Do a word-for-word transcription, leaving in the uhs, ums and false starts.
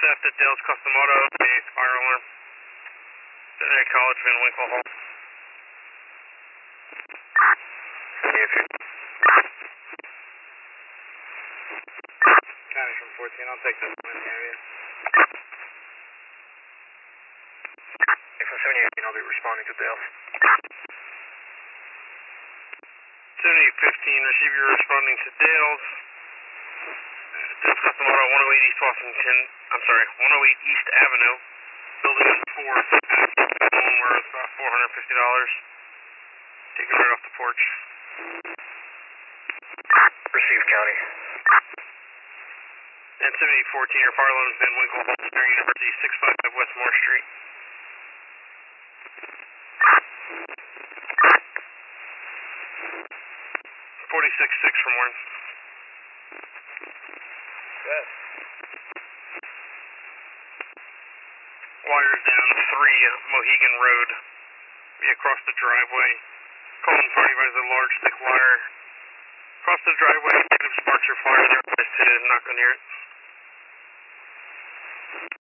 theft at Dale's Custom Auto, the fire alarm. Cincinnati College, Van Winkle Hall. County from fourteen, I'll take this one in the area. From seventy-eight, I'll be responding to Dale's. seventy-eight fifteen, receive your responding to Dale's. Dale's Custom Auto, one oh eight East Washington, I'm sorry, one oh eight East Avenue, building on fourth, one worth about four hundred fifty dollars. Taking right off the porch. Receive, County. And seventy-eight fourteen, your fire alarm is Van Winkle Hall, Springer University, six fifty-five West Moore Street. forty-six six from Warren. Yes. Wires down three Mohegan Road. Be across the driveway. Colton party by the large thick wire. Across the driveway, negative sparks or fire. They're advised to knock on near it.